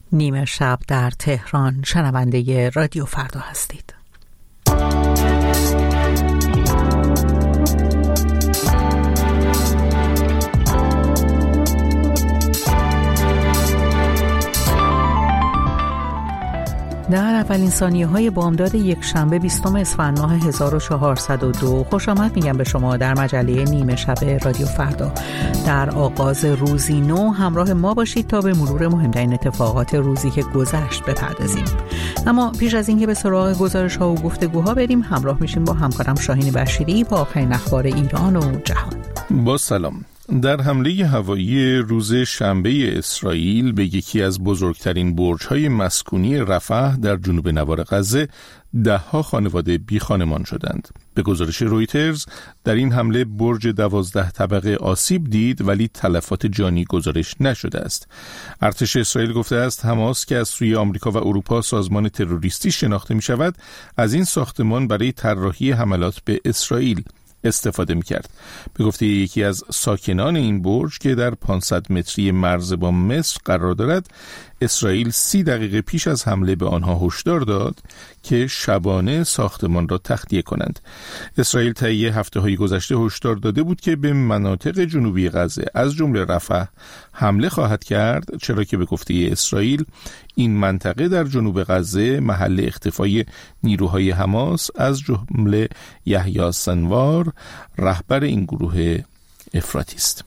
نیمه شب در تهران شنونده رادیو فردا هستید. در اولین ثانیه‌های بامداد یکشنبه 20 اسفند ماه 1402 خوش آمد میگم به شما در مجله نیمه شب رادیو فردا. در آغاز روزی نو همراه ما باشید تا به مرور مهمترین اتفاقات روزی که گذشت بپردازیم. اما پیش از اینکه به سراغ گزارش‌ها و گفتگوها بریم، همراه میشیم با همکارم شاهین بشیری با آخرین اخبار ایران و جهان. با سلام. در حمله هوایی روز شنبه اسرائیل به یکی از بزرگترین برج‌های مسکونی رفح در جنوب نوار غزه، ده‌ها خانواده بی‌خانمان شدند. به گزارش رویترز در این حمله برج 12 طبقه آسیب دید ولی تلفات جانی گزارش نشده است. ارتش اسرائیل گفته است حماس که از سوی آمریکا و اروپا سازمان تروریستی شناخته می‌شود، از این ساختمان برای طراحی حملات به اسرائیل استفاده می‌کرد. به گفته یکی از ساکنان این برج که در 500 متری مرز با مصر قرار دارد، اسرائیل 30 دقیقه پیش از حمله به آنها هشدار داد که شبانه ساختمان را تخلیه کنند. اسرائیل طی هفته‌های گذشته هشدار داده بود که به مناطق جنوبی غزه از جمله رفح حمله خواهد کرد، چرا که به گفته اسرائیل این منطقه در جنوب غزه محل اختفای نیروهای حماس از جمله یحیی سنوار، رهبر این گروه افراطی است.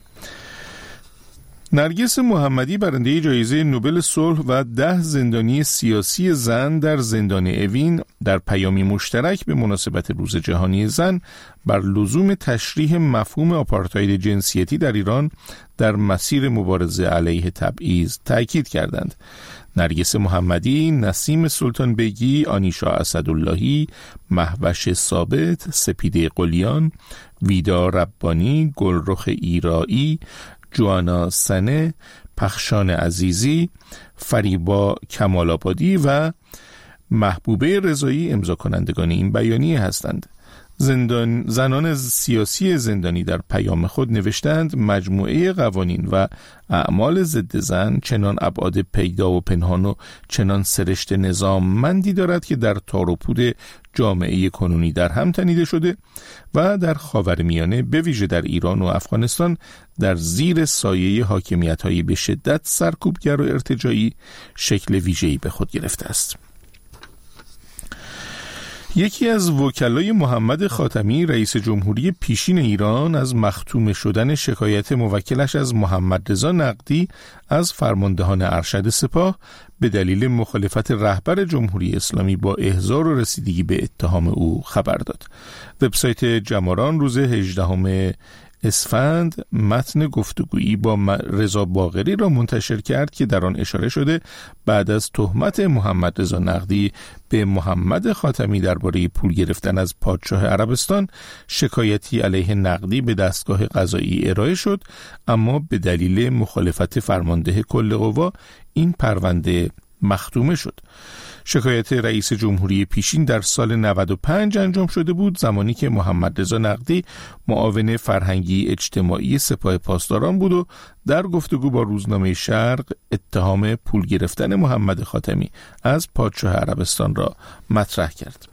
نرگس محمدی برنده جایزه نوبل صلح و 10 زندانی سیاسی زن در زندان اوین در پیامی مشترک به مناسبت روز جهانی زن بر لزوم تشریح مفهوم آپارتاید جنسیتی در ایران در مسیر مبارزه علیه تبعیض تأکید کردند. نرگس محمدی، نسیم سلطان بیگی، آنیشا اسداللهی، مهوش ثابت، سپیده قلیان، ویدا ربانی، گلرخ ایرایی، جوانا سنه، پخشان عزیزی، فریبا کمال‌آبادی و محبوبه رضایی امضا کنندگان این بیانیه هستند. زنان سیاسی زندانی در پیام خود نوشتند مجموعه قوانین و اعمال ضد زن چنان ابعاد پیدا و پنهان و چنان سرشت نظاممندی دارد که در تار و پود جامعه کنونی در هم تنیده شده و در خاورمیانه به ویژه در ایران و افغانستان در زیر سایه حاکمیت‌های به شدت سرکوبگر و ارتجاعی شکل ویژه‌ای به خود گرفته است. یکی از وکلای محمد خاتمی رئیس جمهوری پیشین ایران از مختوم شدن شکایت موکلش از محمد رضا نقدی از فرماندهان ارشد سپاه به دلیل مخالفت رهبر جمهوری اسلامی با احضار و رسیدگی به اتهام او خبر داد. وبسایت جماران روز 18 اسفند متن گفتگویی با رضا باقری را منتشر کرد که در آن اشاره شده بعد از تهمت محمد رضا نقدی به محمد خاتمی درباره پول گرفتن از پادشاه عربستان، شکایتی علیه نقدی به دستگاه قضایی ارائه شد، اما به دلیل مخالفت فرمانده کل قوا این پرونده مختومه شد. شکایت رئیس جمهوری پیشین در سال 95 انجام شده بود، زمانی که محمد رضا نقدی معاون فرهنگی اجتماعی سپاه پاسداران بود و در گفتگو با روزنامه شرق اتهام پول گرفتن محمد خاتمی از پادشاه عربستان را مطرح کرد.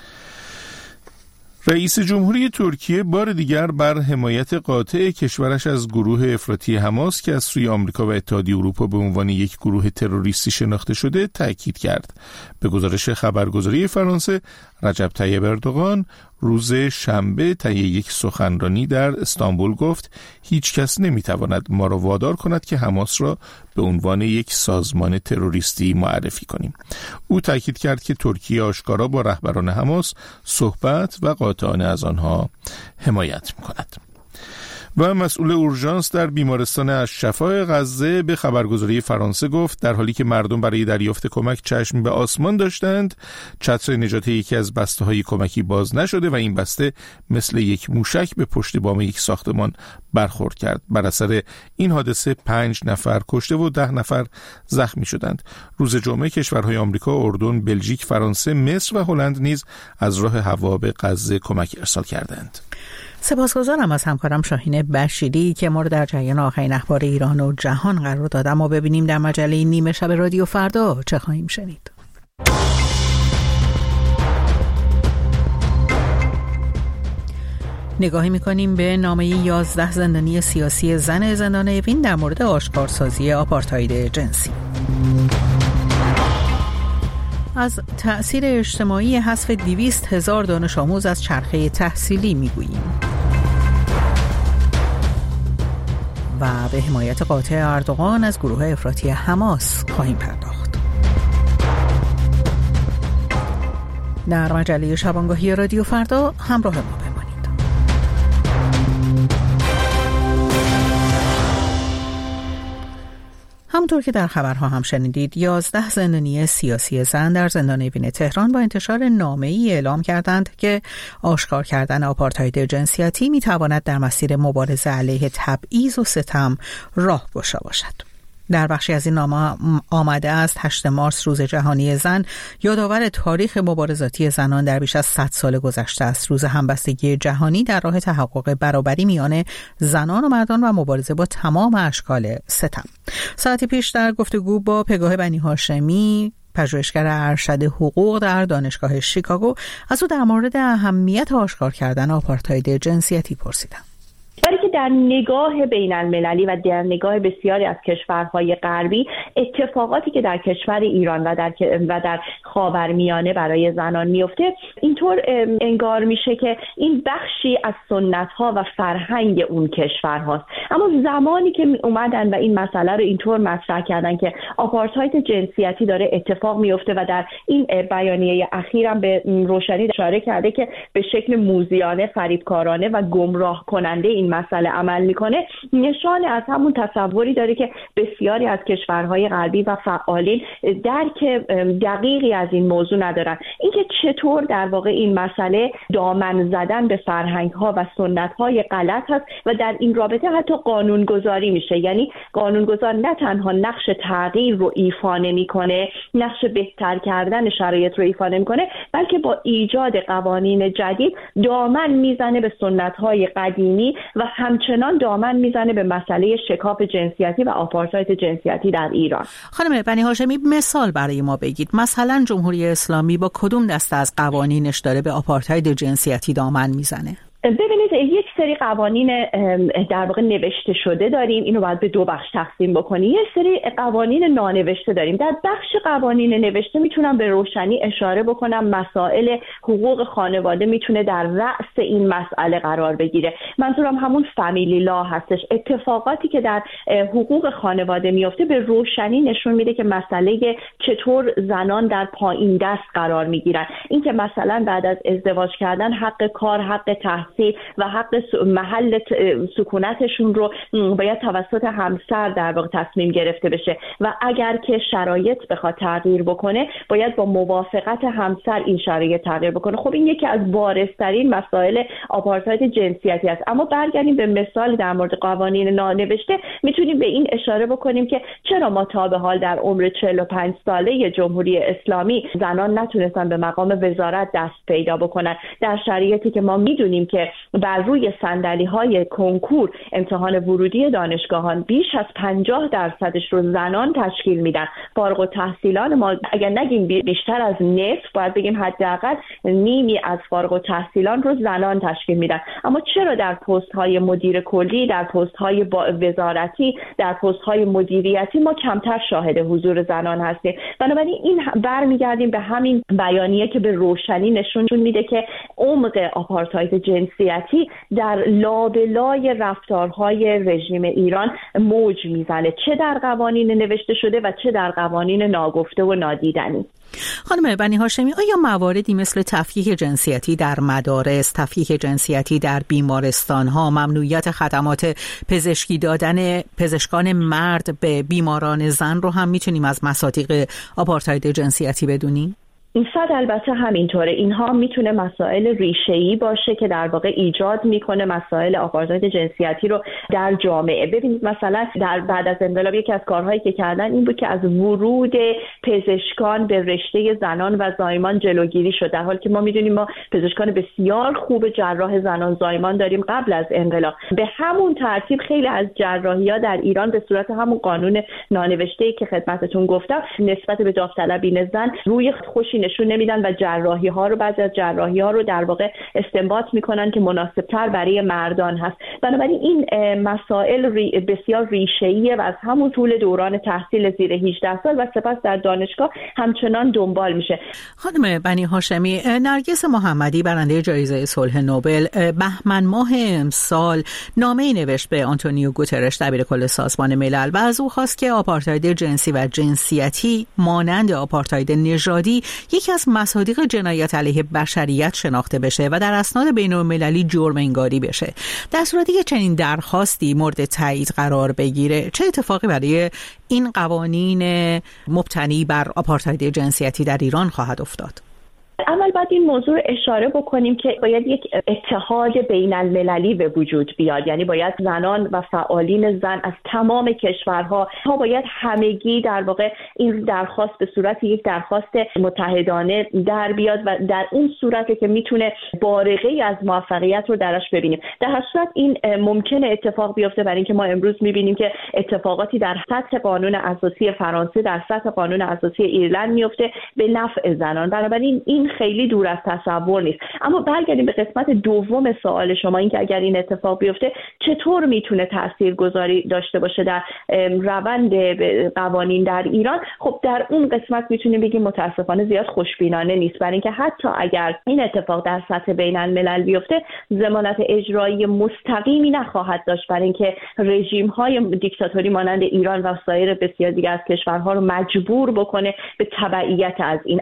رئیس جمهوری ترکیه بار دیگر بر حمایت قاطع کشورش از گروه افراطی حماس که از سوی آمریکا و اتحادیه اروپا به عنوان یک گروه تروریستی شناخته شده تأکید کرد. به گزارش خبرگزاری فرانسه، رجب طیب اردوغان روز شنبه طی یک سخنرانی در استانبول گفت هیچ کس نمیتواند ما را وادار کند که حماس را به عنوان یک سازمان تروریستی معرفی کنیم. او تاکید کرد که ترکیه آشکارا با رهبران حماس صحبت و قاطعانه از آنها حمایت می‌کند. و مسئول اورژانس در بیمارستان الشفا غزه به خبرگزاری فرانسه گفت در حالی که مردم برای دریافت کمک چشم به آسمان داشتند، چتر نجات یکی از بسته‌های کمکی باز نشده و این بسته مثل یک موشک به پشت بام یک ساختمان برخورد کرد. بر اثر این حادثه 5 نفر کشته و 10 نفر زخمی شدند. روز جمعه کشورهای آمریکا، اردن، بلژیک، فرانسه، مصر و هلند نیز از راه هوا به غزه کمک ارسال کردند. سپاسگزارم از همکارم شاهین بشیری که ما رو در جریان آخرین اخبار ایران و جهان قرار داد. اما ببینیم در مجله نیمه شب رادیو فردا چه خواهیم شنید. نگاهی می‌کنیم به نامه 11 زندانی سیاسی زن زندان اوین در مورد آشکارسازی آپارتاید جنسی. از تأثیر اجتماعی حذف 200,000 دانش آموز از چرخه تحصیلی می‌گوییم. و به حمایت قاطع اردوغان از گروه افراطی حماس خواهیم پرداخت. در مجله شبانگاهی رادیو فردا همراه ما بمانید. همونطور که در خبرها هم شنیدید 11 زندانی سیاسی زن در زندان اوین تهران با انتشار نامه‌ای اعلام کردند که آشکار کردن آپارتاید جنسیتی میتواند در مسیر مبارزه علیه تبعیض و ستم راهگشا باشد. در بخشی از این نامه آمده است 8 مارس روز جهانی زن یادآور تاریخ مبارزاتی زنان در بیش از 100 سال گذشته است. روز همبستگی جهانی در راه تحقق برابری میان زنان و مردان و مبارزه با تمام اشکال ستم. ساعتی پیش در گفتگو با پگاه بنی هاشمی، پژوهشگر ارشد حقوق در دانشگاه شیکاگو، از او در مورد اهمیت آشکار کردن آپارتاید جنسیتی پرسیدم. برای که در نگاه بین المللی و در نگاه بسیاری از کشورهای غربی اتفاقاتی که در کشور ایران و در خاورمیانه برای زنان میفته اینطور انگار میشه که این بخشی از سنت‌ها و فرهنگ اون کشور هاست. اما زمانی که اومدن و این مسئله رو اینطور مطرح کردن که آپارتاید جنسیتی داره اتفاق میفته و در این بیانیه اخیرم به روشنی اشاره کرده که به شکل موذیانه، فریبکارانه و گمراه کننده این مسئله عمل میکنه، نشان از همون تصوری داره که بسیاری از کشورهای غربی و فعالین درک دقیقی از این موضوع ندارن. اینکه چطور در واقع این مسئله دامن زدن به فرهنگ‌ها و سنت‌های غلط هست و در این رابطه حتی قانونگذاری میشه. یعنی قانونگذار نه تنها نقش تغییر رو ایفا نمیکنه، نقش بهتر کردن شرایط رو ایفا نمیکنه، بلکه با ایجاد قوانین جدید دامن میزنه به سنت‌های قدیمی و همچنان دامن میزنه به مسئله شکاف جنسیتی و آپارتاید جنسیتی در ایران. خانم بنی هاشمی، مثال برای ما بگید. مثلا جمهوری اسلامی با کدوم دسته از قوانینش داره به آپارتاید جنسیتی دامن میزنه؟ ببینید، یک سری قوانین در واقع نوشته شده داریم، اینو باید به دو بخش تقسیم بکنیم. یک سری قوانین نانوشته داریم. در بخش قوانین نوشته میتونم به روشنی اشاره بکنم مسائل حقوق خانواده میتونه در رأس این مسئله قرار بگیره. منظورم همون فامیلی لا هستش. اتفاقاتی که در حقوق خانواده میفته به روشنی نشون میده که مسئله چطور زنان در پایین دست قرار میگیرن. اینکه مثلا بعد از ازدواج کردن حق کار، حق تحصیل و حق محل سکونتشون رو باید توسط همسر در واقع تصمیم گرفته بشه و اگر که شرایط بخواد تغییر بکنه باید با موافقت همسر این شرایط تغییر بکنه. خب این یکی از بارزترین مسائل آپارتاید جنسیتی است. اما برگردیم به مثال در مورد قوانین نانوشته، میتونیم به این اشاره بکنیم که چرا ما تا به حال در عمر 45 ساله جمهوری اسلامی زنان نتونستن به مقام وزارت دست پیدا بکنن، در شرایطی که ما میدونیم که بر روی صندلی‌های کنکور امتحان ورودی دانشگاهان بیش از 50% رو زنان تشکیل میدن. فارغ التحصیلان ما اگر نگیم بیشتر از نصف، باید بگیم حداقل نیمی از فارغ التحصیلان رو زنان تشکیل میدن. اما چرا در پست‌های مدیر کلی، در پست‌های وزارتی، در پست‌های مدیریتی ما کمتر شاهد حضور زنان هستیم؟ بنابراین این برمیگردیم به همین بیانیه که به روشنی نشون میده که عمق آپارتاید جنسیتی در لابلای رفتارهای رژیم ایران موج میزنه، چه در قوانین نوشته شده و چه در قوانین ناگفته و نادیدنی. خانم بنی هاشمی، آیا مواردی مثل تفکیک جنسیتی در مدارس، تفکیک جنسیتی در بیمارستان‌ها، ممنوعیت خدمات پزشکی دادن پزشکان مرد به بیماران زن رو هم میتونیم از مصادیق آپارتاید جنسیتی بدونیم؟ این صد البته همینطوره. اینها میتونه مسائل ریشه‌ای باشه که در واقع ایجاد میکنه مسائل آپارتاید جنسیتی رو در جامعه. ببینید مثلا در بعد از انقلاب یکی از کارهایی که کردن این بود که از ورود پزشکان به رشته زنان و زایمان جلوگیری شد، در حالی که ما میدونیم ما پزشکان بسیار خوب جراح زنان زایمان داریم قبل از انقلاب. به همون ترتیب خیلی از جراحی‌ها در ایران به صورت همون قانون نانوشته‌ای که خدمتتون گفتم نسبت به داوطلبین زن روی خوشی نشون نمیدن و بعضی از جراحی‌ها رو در واقع استنباط میکنن که مناسب‌تر برای مردان هست. بنابراین این مسائل بسیار ریشه‌ایه و از همون طول دوران تحصیل زیر 18 سال و سپس در دانشگاه همچنان دنبال میشه. خانم بنی هاشمی، نرگس محمدی برنده جایزه صلح نوبل بهمن ماه امسال نامه‌ای نوشت به آنتونیو گوترش دبیرکل سازمان ملل و از او خواست که آپارتاید جنسی و جنسیتی مانند آپارتاید نژادی یکی از مصادیق جنایت علیه بشریت شناخته بشه و در اسناد بین‌المللی جرم انگاری بشه. در صورتی که چنین درخواستی مورد تایید قرار بگیره، چه اتفاقی برای این قوانین مبتنی بر آپارتاید جنسیتی در ایران خواهد افتاد؟ اول باید این موضوع اشاره بکنیم که باید یک اتحاد بین المللی به وجود بیاد، یعنی باید زنان و فعالین زن از تمام کشورها باید همگی در واقع این درخواست به صورت یک درخواست متحدانه در بیاد و در اون صورتی که میتونه بارقه‌ای از موفقیت رو درش ببینیم. در هر صورت این ممکنه اتفاق بیفته، برای اینکه ما امروز میبینیم که اتفاقاتی در سطح قانون اساسی فرانسه، در سطح قانون اساسی ایرلند میفته به نفع زنان. بنابراین این خیلی دور از تصور نیست. اما برگردیم به قسمت دوم سوال شما، این که اگر این اتفاق بیفته چطور میتونه تاثیرگذاری داشته باشه در روند قوانین در ایران. خب در اون قسمت میتونیم بگیم متاسفانه زیاد خوشبینانه نیست، برای اینکه حتی اگر این اتفاق در سطح بین الملل بیفته ضمانت اجرایی مستقیمی نخواهد داشت، برای اینکه رژیم های دیکتاتوری مانند ایران و سایر بسیار دیگر از کشورها رو مجبور بکنه به تبعیت از این.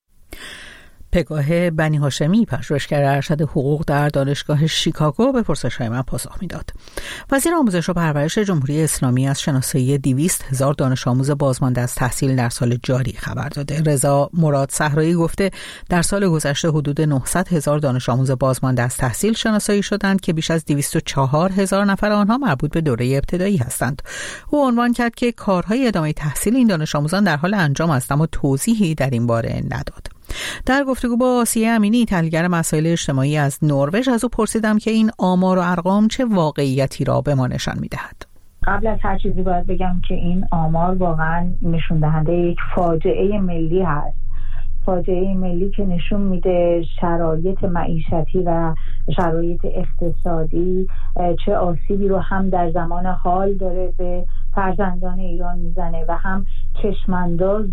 پگاه بنی هاشمی، پژوهشگر ارشد حقوق در دانشگاه شیکاگو، به پرسش‌های من پاسخ میداد. وزیر آموزش و پرورش جمهوری اسلامی از شناسایی 200,000 دانش آموز بازمانده از تحصیل در سال جاری خبر داده. رضا مراد صحرایی گفته در سال گذشته حدود 900,000 دانش آموز بازمانده از تحصیل شناسایی شدند که بیش از 204,000 نفر آنها مربوط به دوره ابتدایی هستند. او عنوان کرد که کارهای ادامه تحصیل این دانش آموزان در حال انجام است، اما توضیحی در این باره نداد. در گفتگو با آسیه امینی، تحلیلگر مسائل اجتماعی از نروژ، از او پرسیدم که این آمار و ارقام چه واقعیتی را به ما نشان می‌دهد. قبل از هر چیزی باید بگم که این آمار واقعا نشون دهنده یک فاجعه ملی هست. فاجعه ملی که نشون میده شرایط معیشتی و شرایط اقتصادی چه آسیبی رو هم در زمان حال داره به فرزندان ایران میزنه و هم چشمانداز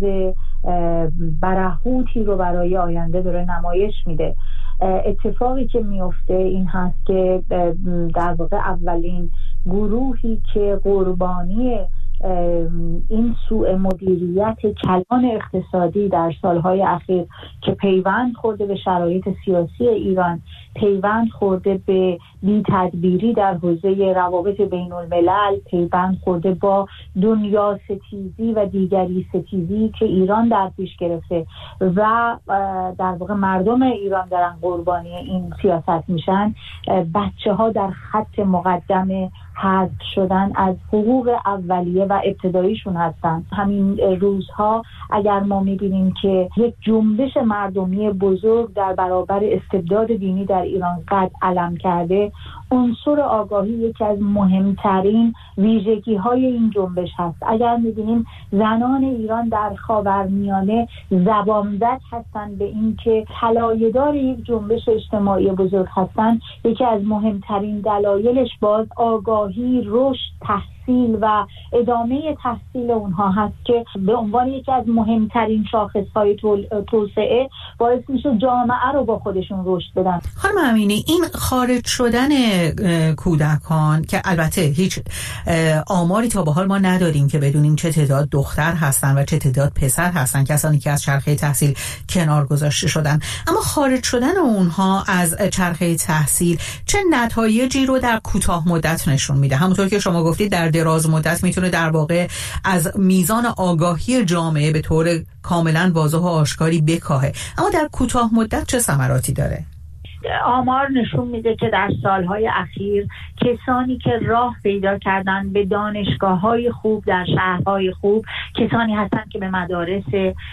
برهوتی رو برای آینده داره نمایش میده. اتفاقی که میفته این هست که در واقع اولین گروهی که قربانی این سوء مدیریت کلان اقتصادی در سالهای اخیر که پیوند خورده به شرایط سیاسی ایران، پیوند خورده به بی‌تدبیری در حوزه روابط بین الملل، پیوند خورده با دنیا ستیزی و دیگری ستیزی که ایران در پیش گرفته و در واقع مردم ایران دارن قربانی این سیاست میشن، بچه ها در خط مقدم حذف شدن از حقوق اولیه و ابتداییشون هستن. همین روزها اگر ما میبینیم که یک جنبش مردمی بزرگ در برابر استبداد دینی در ایران قد علم کرده، عنصر آگاهی یکی از مهمترین ویژگی های این جنبش هست. اگر میبینیم زنان ایران در خاورمیانه زبانزد هستن به این که طلایه‌دار یک جنبش اجتماعی بزرگ هستن، یکی از مهمترین دلایلش باز آگاهی، رشد، تحصیل و ادامه تحصیل اونها هست که به عنوان یکی از مهمترین شاخصهای توسعه باعث میشه جامعه رو با خودشون رشد بدن. خانم امینی، این خارج شدن کودکان که البته هیچ آماری تا به حال ما نداریم که بدونیم چه تعداد دختر هستن و چه تعداد پسر هستن، کسانی که از چرخه تحصیل کنار گذاشته شدن، اما خارج شدن اونها از چرخه تحصیل چه نتایجی رو در کوتاه مدت نشون میده؟ همونطور که شما گفتید در دراز مدت میتونه در واقع از میزان آگاهی جامعه به طور کاملا واضح و آشکاری بکاهه، اما در کوتاه مدت چه ثمراتی داره؟ آمار نشون میده که در سالهای اخیر کسانی که راه پیدا کردن به دانشگاه‌های خوب در شهرهای خوب کسانی هستند که به مدارس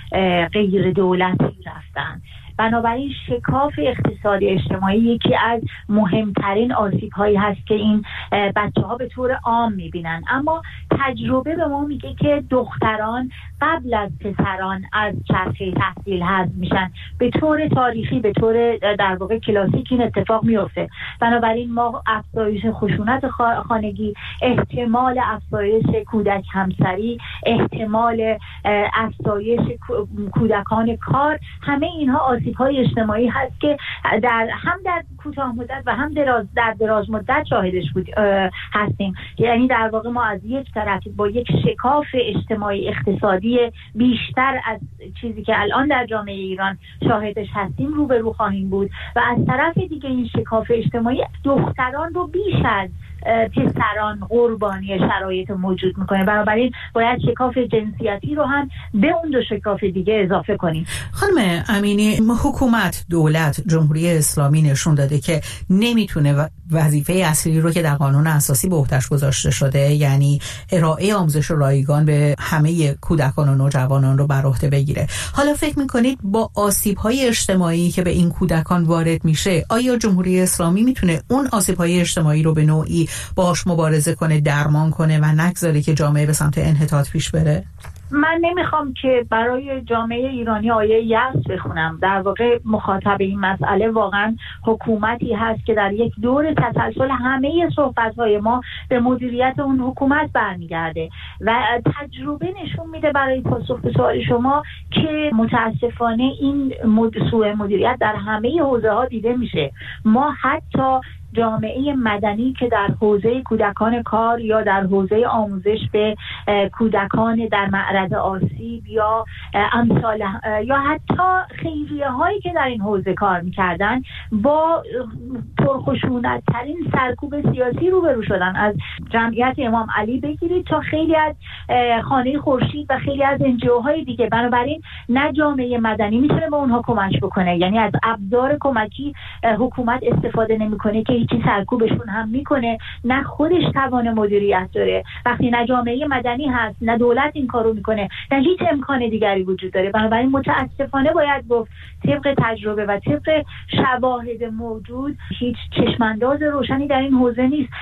غیر دولتی رفتن. بنابراین شکاف اقتصادی اجتماعی یکی از مهمترین آسیب‌هایی هست که این بچه‌ها به طور عام می‌بینن. اما تجربه به ما میگه که دختران قبل از پسران از چرخه تحصیل حذف میشن. به طور تاریخی، به طور در واقع کلاسیک این اتفاق میفته. بنابراین ما افزایش خشونت خانگی، احتمال افزایش کودک همسری، احتمال افزایش کودکان کار، همه اینها آسیب‌های اجتماعی هست که هم در کوتاه مدت و هم در دراز مدت شاهدش هستیم. یعنی در واقع ما از یک طرف با یک شکاف اجتماعی اقتصادی بیشتر از چیزی که الان در جامعه ایران شاهدش هستیم روبرو خواهیم بود و از طرف دیگه این شکاف اجتماعی دختران رو بیش از پسران قربانی شرایط موجود میکنه. بنابراین باید شکاف جنسیتی رو هم به اون دو شکاف دیگه اضافه کنیم. خانم امینی، حکومت، دولت، جمهوری اسلامی نشون داده که نمیتونه وظیفه اصلی رو که در قانون اساسی به عهده‌اش گذاشته شده، یعنی ارائه آموزش رایگان به همه کودکان و نوجوانان رو بر عهده بگیره. حالا فکر میکنید با آسیب‌های اجتماعی که به این کودکان وارد میشه، آیا جمهوری اسلامی میتونه اون آسیب‌های اجتماعی رو به نوعی باهاش مبارزه کنه، درمان کنه و نگذاره که جامعه به سمت انحطاط پیش بره؟ من نمیخوام که برای جامعه ایرانی آیه یأس بخونم. در واقع مخاطب این مسئله واقعا حکومتی هست که در یک دور تسلسل همه صحبت‌های ما به مدیریت اون حکومت برمیگرده و تجربه نشون میده برای پاسخ به سوال شما که متاسفانه این سوء مدیریت در همه حوزه‌ها دیده میشه. ما حتی جامعه مدنی که در حوزه کودکان کار یا در حوزه آموزش به کودکان در معرض آسیب یا امثال یا حتی خیریه هایی که در این حوزه کار میکردن با پرخشونت ترین سرکوب سیاسی روبرو شدن. از جمعیت امام علی بگیرید تا خیلی از خانه خورشید و خیلی از NGO های دیگه. بنابراین نه جامعه مدنی میتونه به اونها کمک بکنه، یعنی از ابزار کمکی حکومت استفاده نمیکنه که هیچی سرکوبشون هم میکنه، نه خودش توان مدیریت داره. وقتی نه جامعه مدنی هست نه دولت این کارو میکنه نه هیچ امکان دیگری وجود داره. بنابراین متاسفانه باید گفت طبق تجربه و طبق شواهد موجود هیچ چشمانداز روشنی در این حوزه نیست.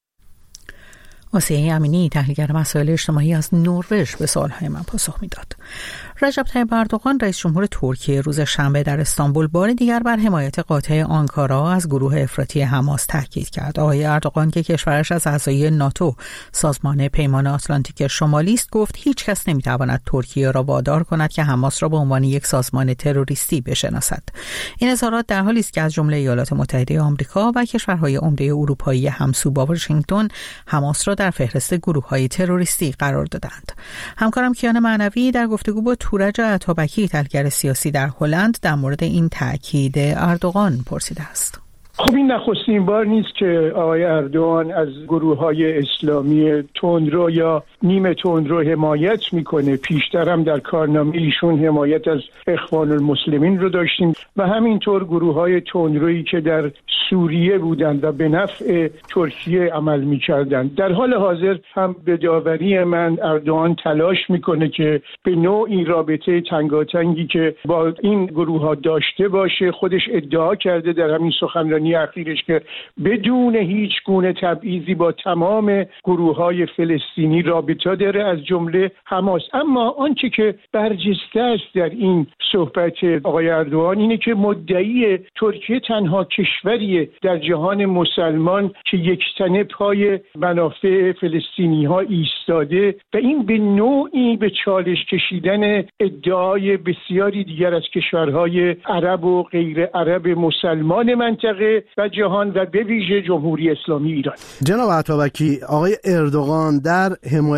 آسیه امینی، تحلیلگر مسائل اجتماعی از نروژ، به سوالهای من پاسخ میداد. رجب طیب اردوغان رئیس جمهور ترکیه روز شنبه در استانبول بار دیگر بر حمایت قاطع آنکارا از گروه افراطی حماس تاکید کرد. آقای اردوغان که کشورش از اعضای ناتو سازمان پیمان آتلانتیک شمالی است گفت هیچ کس نمیتواند ترکیه را وادار کند که حماس را به عنوان یک سازمان تروریستی بشناسد. این اظهارات در حالی است که از جمله ایالات متحده آمریکا و کشورهای عمده اروپایی همسو با واشنگتن حماس را در فهرست گروه‌های تروریستی قرار دادند. همکارم کیان معنوی در گفتگو با تورج عطابکی، تحلیلگر سیاسی در هلند، در مورد این تأکید اردوغان پرسیده است. خب این نخستین بار نیست که آقای اردوغان از گروه‌های اسلامی تندرو یا نیمه تندرو حمایت میکنه. پیشتر هم در کارنامه ایشون حمایت از اخوان المسلمین رو داشتیم و همینطور گروه‌های تندرویی که در سوریه بودند و به نفع ترکیه عمل میکردند. در حال حاضر هم به داوری من اردوغان تلاش میکنه که به نوعی رابطه تنگاتنگی که با این گروه‌ها داشته باشه. خودش ادعا کرده در همین سخنرانی اخیرش که بدون هیچ گونه تبعیضی با تمام گروه‌های فلسطینی رابطه داره، از جمله حماس. اما آنچه که برجسته است در این صحبت آقای اردوغان اینه که مدعی ترکیه تنها کشوریه در جهان مسلمان که یکتنه پای منافع فلسطینی‌ها ایستاده و این به نوعی به چالش کشیدن ادعای بسیاری دیگر از کشورهای عرب و غیر عرب مسلمان منطقه و جهان و به ویژه جمهوری اسلامی ایران. جناب عطابکی، آقای اردوغان در حمایت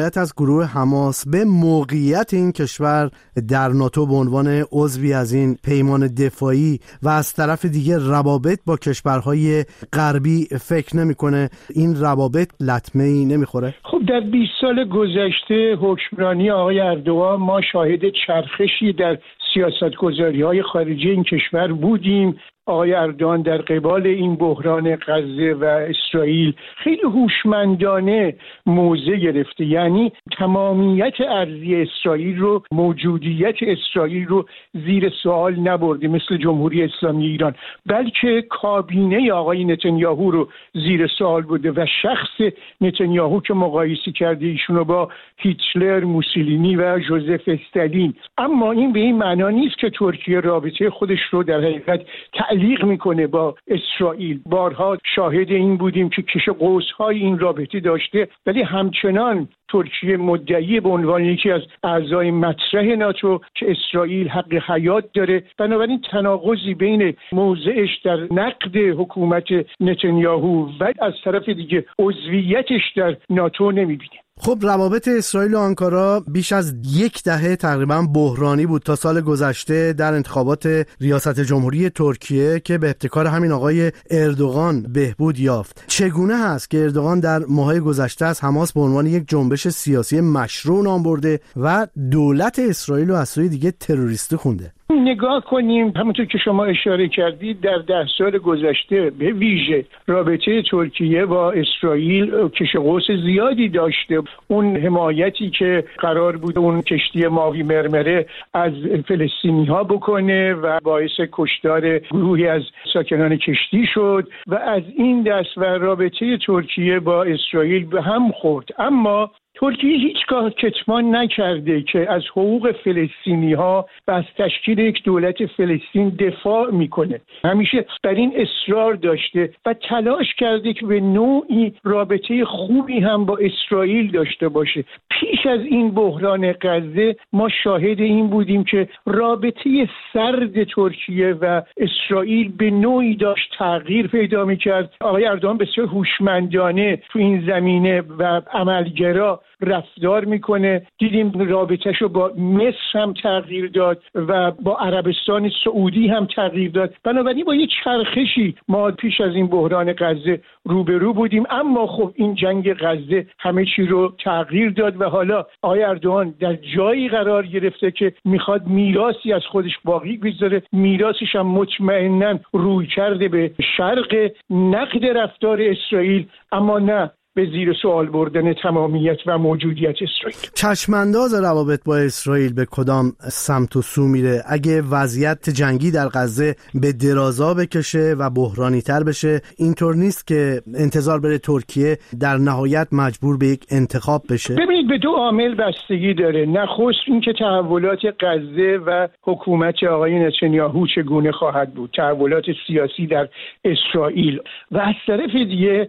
حمایت از گروه حماس به موقعیت این کشور در ناتو به عنوان عضوی از این پیمان دفاعی و از طرف دیگه روابط با کشورهای غربی فکر نمی‌کنه این روابط لطمه‌ای نمیخوره؟ خب در 20 سال گذشته حکمرانی آقای اردوغان ما شاهد چرخشی در سیاست‌گذاری‌های خارجی این کشور بودیم. آقای اردوغان در قبال این بحران غزه و اسرائیل خیلی هوشمندانه موضع گرفته، یعنی تمامیت ارضی اسرائیل رو، موجودیت اسرائیل رو زیر سوال نبرده مثل جمهوری اسلامی ایران، بلکه کابینه آقای نتانیاهو رو زیر سوال برده و شخص نتانیاهو که مقایسه کرده ایشون رو با هیتلر، موسولینی و ژوزف استالین. اما این به این معنا نیست که ترکیه رابطه خودش رو در حقیقت تعلیق میکنه با اسرائیل. بارها شاهد این بودیم که کش قوس‌های این رابطه داشته، ولی همچنان ترکیه مدعی به عنوان یکی از اعضای مطرح ناتو که اسرائیل حق حیات داره. بنابراین تناقضی بین موضعش در نقد حکومت نتانیاهو و از طرف دیگه عضویتش در ناتو نمیبینیم. خب روابط اسرائیل و آنکارا بیش از 10 دهه تقریبا بحرانی بود تا سال گذشته در انتخابات ریاست جمهوری ترکیه که به ابتکار همین آقای اردوغان بهبود یافت. چگونه هست که اردوغان در ماه‌های گذشته از حماس به عنوان یک جنبش سیاسی مشروع نام برده و دولت اسرائیل رو از سوی دیگه تروریستی خونده؟ نگاه کنیم همونطور که شما اشاره کردید در 10 سال گذشته به ویژه رابطه ترکیه با اسرائیل کش قوس زیادی داشته. اون حمایتی که قرار بود اون کشتی ماوی مرمره از فلسطینی ها بکنه و باعث کشتار گروهی از ساکنان کشتی شد و از این دست و رابطه ترکیه با اسرائیل به هم خورد. اما ترکیه هیچگاه کتمان نکرده که از حقوق فلسطینی ها و از تشکیل یک دولت فلسطین دفاع میکنه. همیشه بر این اصرار داشته و تلاش کرده که به نوعی رابطه خوبی هم با اسرائیل داشته باشه. پیش از این بحران غزه ما شاهد این بودیم که رابطه سرد ترکیه و اسرائیل به نوعی داشت تغییر پیدا میکرد. آقای اردوغان بسیار هوشمندانه تو این زمینه و عملگرا رفتار میکنه. دیدیم رابطه‌شو رو با مصر هم تغییر داد و با عربستان سعودی هم تغییر داد. بنابراین با یک چرخشی ما پیش از این بحران غزه روبرو بودیم. اما خب این جنگ غزه همه چی رو تغییر داد و حالا آقای اردوغان در جایی قرار گرفته که میخواد میراثی از خودش باقی بذاره. میراثش هم مطمئناً روی کرده به شرق، نقد رفتار اسرائیل، اما نه به زیر سوال بردن تمامیت و موجودیت اسرائیل. چشمانداز روابط با اسرائیل به کدام سمت و سو میره اگه وضعیت جنگی در غزه به درازا بکشه و بحرانی تر بشه؟ اینطور نیست که انتظار بره ترکیه در نهایت مجبور به یک انتخاب بشه؟ ببینید به 2 عامل بستگی داره. نخست اینکه تحولات غزه و حکومت آقای نتانیاهو چگونه خواهد بود، تحولات سیاسی در اسرائیل، و از طرف دیگه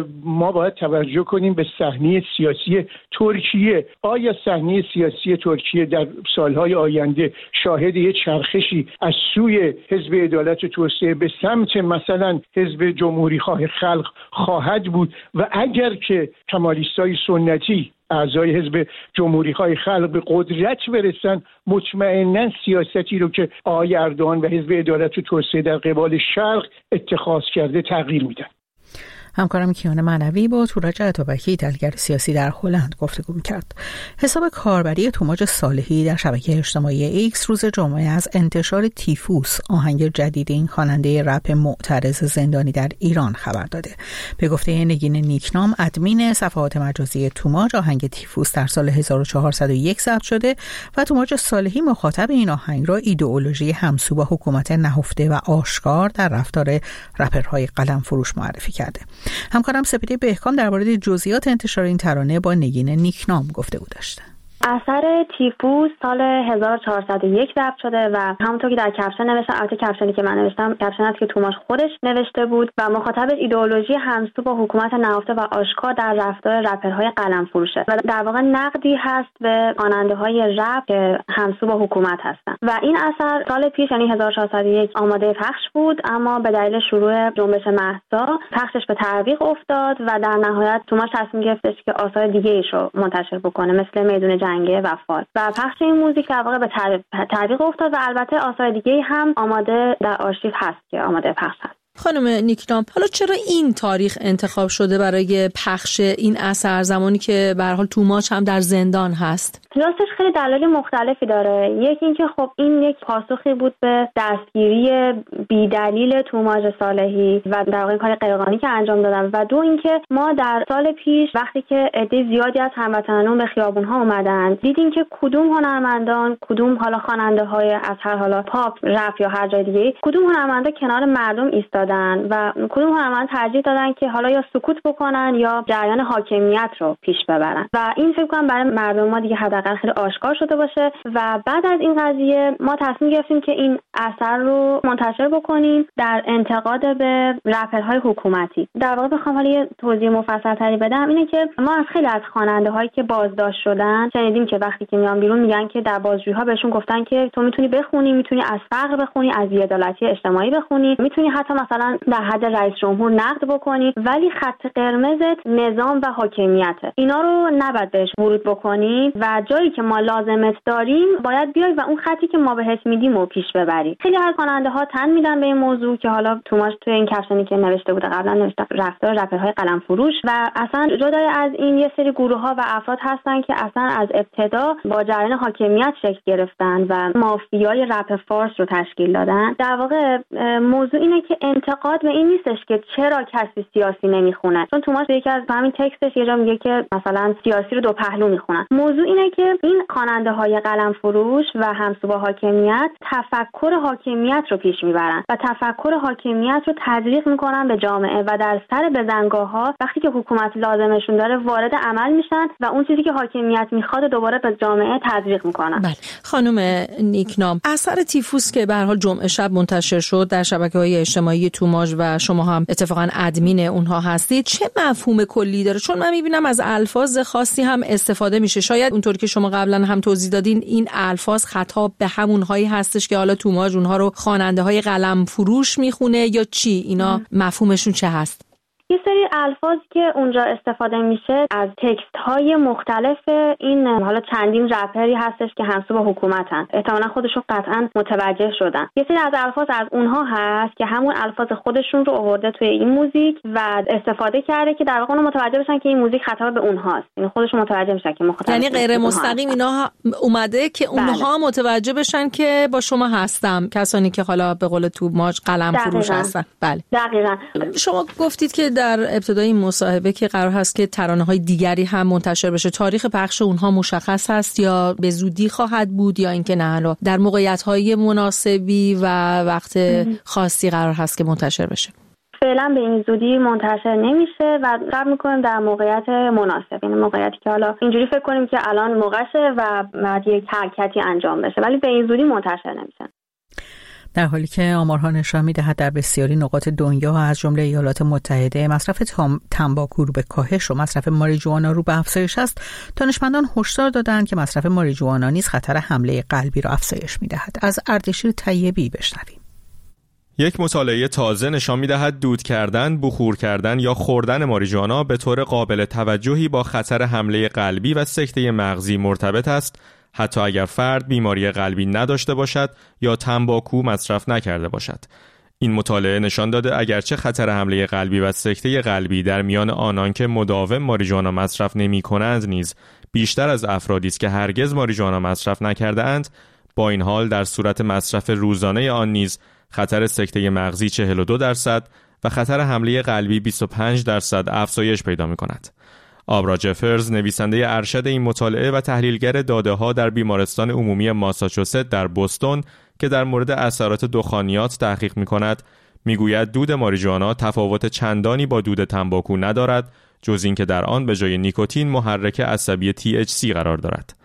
ما باید توجه کنیم به صحنه سیاسی ترکیه. آیا صحنه سیاسی ترکیه در سالهای آینده شاهد یک چرخشی از سوی حزب عدالت و توسعه به سمت مثلا حزب جمهوری خواه خلق خواهد بود؟ و اگر که کمالیستای سنتی اعضای حزب جمهوری خواه خلق به قدرت برسن، مطمئناً سیاستی رو که آقای اردوغان و حزب عدالت و توسعه در قبال شرق اتخاذ کرده تغییر میدن. همکارم کیان معنوی با تورج عطابکی تحلیلگر سیاسی در هلند گفتگو کرد. حساب کاربری توماج صالحی در شبکه اجتماعی ایکس روز جمعه از انتشار تیفوس، آهنگ جدید این خواننده رپ معترض زندانی در ایران خبر داده. به گفته نگین نیکنام، ادمین صفحات مجازی توماج، آهنگ تیفوس در سال 1401 ضبط شده و توماج صالحی مخاطب این آهنگ را ایدئولوژی همسو با حکومت نهفته و آشکار در رفتار رپرهای قلم فروش معرفی کرده. همکارم سپیده بهکام درباره جزئیات انتشار این ترانه با نگین نیکنام گفتگو داشته. اثر تیفوس سال 1401 ضبط شده و همونطور که در کپشن نوشتم، البته کپشنی که من نوشتم کپشن است که توماس خودش نوشته بود و مخاطب ایدئولوژی همسو با حکومت نهفته و آشکار در رفتار رپرهای قلمفروشه و در واقع نقدی هست به خواننده‌های رپ که همسو با حکومت هستن. و این اثر سال پیش یعنی 1401 آماده پخش بود، اما به دلیل شروع جنبش مهسا پخشش به تعویق افتاد و در نهایت توماس تصمیم گرفتش که آثار دیگه ایشو منتشر بکنه مثل میدون جنگه و فال و پخش این موزیک در واقع به تعویق افتاد و البته آثار دیگه هم آماده در آرشیو هست که آماده پخش هست. خانم نیکنام، حالا چرا این تاریخ انتخاب شده برای پخش این اثر زمانی که به هر حال توماس هم در زندان هست؟ راستش خیلی دلایل مختلفی داره. یکی اینکه خب این یک پاسخی بود به دستگیری بی‌دلیل توماس صالحی و در واقع کار غیرقانونی که انجام دادن و دو اینکه ما در سال پیش وقتی که عده زیادی از هموطنان به خیابون‌ها اومدن دیدیم که کدوم هنرمندان، کدوم حالا خواننده‌های از هر حالا پاپ، رپ یا هر جای دیگه، کدوم هنرمندا کنار مردم ایستادن و کدوم هنرمند ترجیح دادن که حالا یا سکوت بکنن یا جریان حاکمیت رو پیش ببرن و این فکر کنم برای مردم ما دیگه حداقل خیلی آشکار شده باشه و بعد از این قضیه ما تصمیم گرفتیم که این اثر رو منتشر بکنیم در انتقاد به رپرهای حکومتی. در واقع بخوام حالا یه توضیح مفصل‌تری بدم اینه که ما از خیلی از خواننده‌هایی که بازداشت شدن شنیدیم که وقتی که میان بیرون میگن که در بازجویی‌ها بهشون گفتن که تو میتونی بخونی، میتونی از فقر بخونی، از بی‌عدالتی اجتماعی بخونی، میتونی حتی مثلا در حد رئیس جمهور نقد بکنی، ولی خط قرمزت نظام و حاکمیته. اینا رو نباید بهش ورود بکنی و جایی که ما لازمت داریم باید بیای و اون خطی که ما بهت میدیم رو پیش ببری. خیلی از خواننده‌ها تن میدن به این موضوع که حالا توماس توی این کپشنی که نوشته بود قبلا نوشته رفتار رپرهای قلمفروش و اصلا جدای از این یه سری گروه‌ها و افراد هستن که اصلا از ابتدا با جریان حاکمیت شکل گرفتن و مافیای رپ فارس رو تشکیل دادن. در واقع موضوع اینه که انتقاد به این نیستش که چرا کسی سیاسی نمیخونه، چون توماس یکی از همین تکستش یه جا میگه که مثلا سیاسی رو دو پهلو میخونن. موضوع اینه که این خواننده‌های قلمفروش و همسو با حاکمیت تفکر حاکمیت رو پیش میبرن و تفکر حاکمیت رو تزریق میکنن به جامعه و در سر بزنگاه‌ها وقتی که حکومت لازمشون داره وارد عمل میشن و اون چیزی که حاکمیت میخواد دوباره به جامعه تزریق میکنن. بله. خانم نیکنام، اثر تیفوس که به هر حال جمعه شب منتشر شد در شبکه‌های اجتماعی توماس و شما هم اتفاقا ادمین اونها هستید، چه مفهوم کلی داره؟ چون من میبینم از الفاظ خاصی هم استفاده میشه. شاید اونطور که شما قبلا هم توضیح دادین این الفاظ خطاب به همونهایی هستش که حالا توماس اونها رو خواننده‌های قلم فروش میخونه یا چی؟ اینا مفهومشون چه هست؟ یه سری الفاظی که اونجا استفاده میشه از تکست‌های مختلف این حالا چندین رپری هستش که همسو با حکومتن. احتمالاً خودشون قطعاً متوجه شدن. یه سری از الفاظ از اونها هست که همون الفاظ خودشون رو آورده توی این موزیک و استفاده کرده که در واقع اونها متوجه بشن که این موزیک خطاب به اونهاست. یعنی خودشون متوجه میشن که مخاطب یعنی غیر مستقیم اینا اومده که اونها متوجه بشن که با شما هستم، کسانی که حالا به قول توماس قلم فروش هستن. بله. دقیقاً. شما گفتید که در ابتدای این مصاحبه که قرار هست که ترانه‌های دیگری هم منتشر بشه، تاریخ پخش اونها مشخص هست یا به زودی خواهد بود یا اینکه نه حالا در موقعیت‌های مناسبی و وقت خاصی قرار هست که منتشر بشه؟ فعلا به این زودی منتشر نمیشه و صبر می‌کنیم در موقعیت مناسب، یعنی موقعیتی که حالا اینجوری فکر کنیم که الان موقعشه و بعد یک حرکتی انجام بشه، ولی به این زودی منتشر نمیشه. در حالی که آمارها نشان می‌دهد در بسیاری نقاط دنیا از جمله ایالات متحده مصرف تنباکو رو به کاهش و مصرف ماریجوانا رو به افزایش است، دانشمندان هشدار دادند که مصرف ماریجوانا نیز خطر حمله قلبی را افزایش می‌دهد. از اردشیر طیبی بشنویم. یک مطالعه تازه نشان می‌دهد دود کردن، بخور کردن یا خوردن ماریجوانا به طور قابل توجهی با خطر حمله قلبی و سکته مغزی مرتبط است، حتی اگر فرد بیماری قلبی نداشته باشد یا تنباکو مصرف نکرده باشد. این مطالعه نشان داده اگرچه خطر حمله قلبی و سکته قلبی در میان آنان که مداوم ماریجوانا مصرف نمی‌کنند نیز بیشتر از افرادی است که هرگز ماریجوانا مصرف نکرده‌اند، با این حال در صورت مصرف روزانه آن نیز خطر سکته مغزی 42% و خطر حمله قلبی 25% افزایش پیدا می‌کند. آبرا جفرز، نویسنده ارشد این مطالعه و تحلیلگر داده‌ها در بیمارستان عمومی ماساچوست در بوستون که در مورد اثرات دخانیات تحقیق می‌کند، می‌گوید دود ماریجوانا تفاوت چندانی با دود تنباکو ندارد، جز اینکه در آن به جای نیکوتین محرک عصبی THC قرار دارد.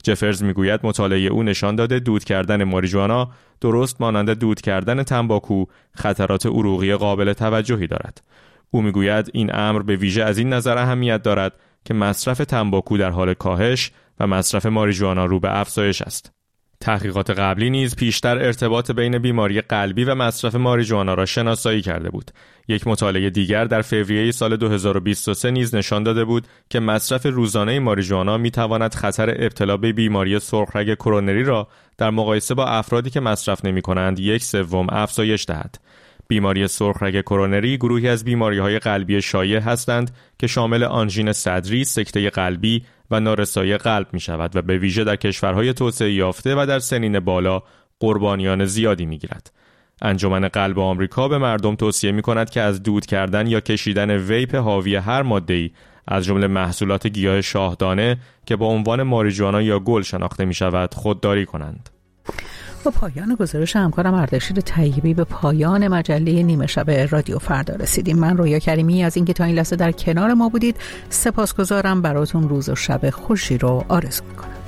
جفرز میگوید مطالعه او نشان داده دود کردن ماریجوانا درست مانند دود کردن تنباکو خطرات عروقی قابل توجهی دارد. او میگوید این امر به ویژه از این نظر اهمیت دارد که مصرف تنباکو در حال کاهش و مصرف ماریجوانا رو به افزایش است. تحقیقات قبلی نیز پیشتر ارتباط بین بیماری قلبی و مصرف ماریجوانا را شناسایی کرده بود. یک مطالعه دیگر در فوریه سال 2023 نیز نشان داده بود که مصرف روزانه ماریجوانا می‌تواند خطر ابتلا به بیماری سرخرگ کرونری را در مقایسه با افرادی که مصرف نمی‌کنند 1/3 افزایش دهد. بیماری سرخرگ کرونری گروهی از بیماری‌های قلبی شایع هستند که شامل آنژین صدری، سکته قلبی و نارسایی قلب می‌شود و به ویژه در کشورهای توسعه یافته و در سنین بالا قربانیان زیادی می‌گیرد. انجمن قلب آمریکا به مردم توصیه می‌کند که از دود کردن یا کشیدن ویپ حاوی هر ماده‌ای از جمله محصولات گیاه شاهدانه که با عنوان ماریجوانا یا گل شناخته می‌شود خودداری کنند. با پایان گزارش همکارم اردشیر طیبی به پایان مجله نیمه شب رادیو فردا رسیدیم. من رویا کریمی از اینکه تا این لحظه در کنار ما بودید سپاسگزارم. براتون روز و شب خوشی رو آرزو می‌کنم.